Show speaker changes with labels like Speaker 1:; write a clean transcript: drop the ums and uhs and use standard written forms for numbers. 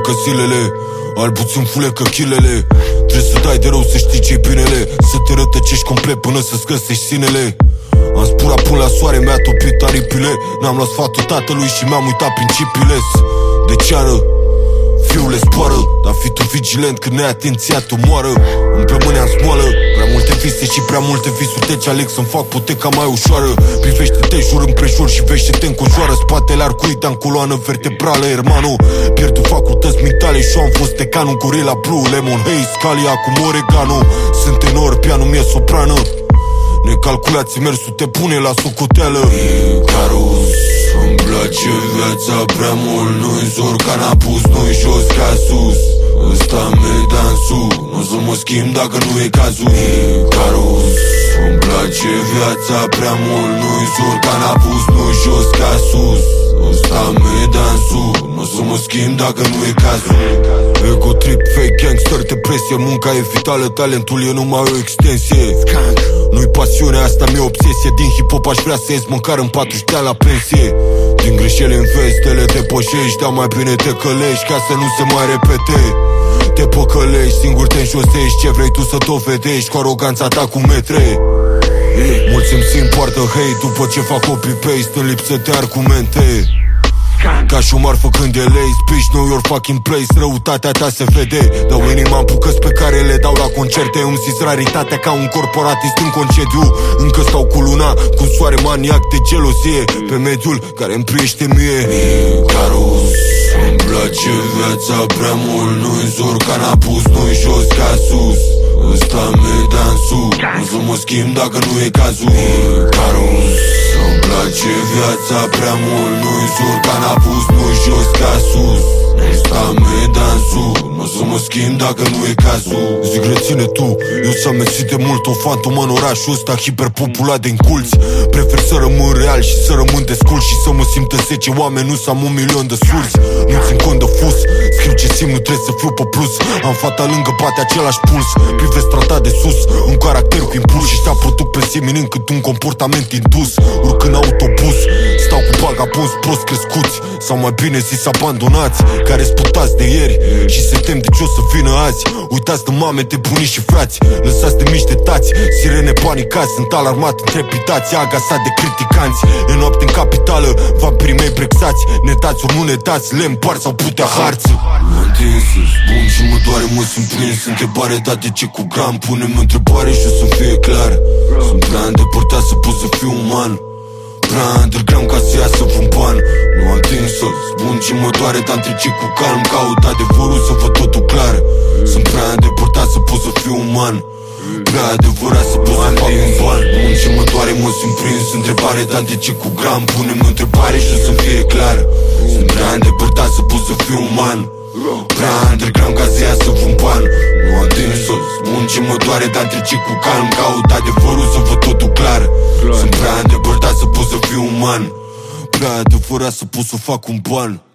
Speaker 1: înfulecă zilele, albuți înfulecă chilele. Trebuie să dai de rău să știi ce-i binele, să te rătăcești complet până să-ți găsești sinele. Am zburat până la soare, mi-a topit aripile. N-am luat sfatul tatălui și mi-am uitat principiile. De ceară, fiule zboară, dar fii tu vigilent când neatenția tu moară. Îmi plămânea în smoală, prea multe vise și prea multe visuri, deci aleg să-mi fac poteca mai ușoară. Privește-te jur împrejur și vește-te înconjoară. Spatele arcuit în coloană vertebrală, hermano. Pierd facultăți mentale și am fost decanul. Gorilla Blue, Lemon Haze, Scalia cu oregano. Sunt tenor, pianul mie soprană. Necalculați mersul te pune la socoteală. Icarus, îmi place viața prea mult. Nu-i zor ca n-apus, nu-i jos ca sus. Ăsta-mi e dansul, n-o să mă schimb dacă nu e cazul. Icarus, îmi place viața prea mult. Nu-i zor ca n-apus, nu-i jos ca sus. Ăsta-mi e dansul, n-o să mă schimb dacă nu e cazul. Ego trip, fake gangster, depresie. Munca e vitală, talentul e numai o extensie. Nu-i pasiune, asta mi-e obsesie. Din hip-hop aș vrea să ies măcar în 40 de ani la pensie. Din greșeli înveți, te le depășești, dar mai bine te călești ca să nu se mai repete. Te păcălești, singur te înjosești. Ce vrei tu să dovedești cu aroganța ta cu metre? Mulți îmi simt poartă hate după ce fac copy-paste în lipsă de argumente. Ca și o marfă când e lei, speech, know your fucking place. Răutatea ta se vede, dau inima în bucăți pe care le dau la concerte. Îmi zis raritatea ca un corporatist în concediu. Încă stau cu luna, cu un soare maniac de gelozie pe mediul care îmi priește mie. Icarus, îmi place viața prea mult. Nu-i zor ca n-apus, nu-i jos ca sus. Ăsta-mi e dansul, nu să mă schimb dacă nu e cazul. Icarus, îmi place viața prea mult. Nu-i zor ca n-apus, nu-i jos ca sus. Ăsta-mi e dansul, nu să mă schimb dacă nu e cazul. Zic reține tu, eu s-am mesit de mult o fantomă în orașul ăsta hiperpopulat de inculți. Prefer să rămân real și să rămân descult și să mă simtă 10 oameni, nu să am 1.000.000 de surzi. Nu țin cont de fus, scriu ce simt, nu trebuie să fiu pe plus. Am fata lângă, bate același puls. Privesc tratat de sus, un caracter cu impuls. Și ăștia produc pe semini încât un comportament indus. Urc în autobuz, stau cu vagabonzi prost crescuți, sau mai bine zis abandonați, care sputați de ieri și se tem de ce o să vină azi. Uitați de mame, de bunici și frați, lăsați de mici de tați. Sirene panicați, sunt alarmat, întrepidați, agasat de criticanți. E noapte în capitală, vampirii mei brexați. Ne dați ori nu ne dați, lemn, par sau putea harți. M-am întins să spun și mă doare, mă sunt prins. Întrebare, dar de ce cu gram? Pune-mi întrebare și o să fie clar. Sunt prea îndepărtat să pot să fiu uman, prea underground ca să iasă un ban. Nu am timp să spun ce mă doare, dar trece cu calm. Caut adevărul să văd totul clar. Sunt prea îndepărtat să pot să fiu uman, prea adevărat să pot să fac un ban. Spun ce mă doare, mă simt prins. Întrebare, dar de ce cu gram? Pune-mi întrebare și o să fie clar. Sunt prea îndepărtat să pot să fiu uman, prea underground ca să iasă un ban. Nu am timp să spun ce mă doare, dar trece cu calm. Caut adevărul să văd totul clar. Sunt prea îndepărtat să pot să fiu uman, prea adevărat să pot să fac un ban.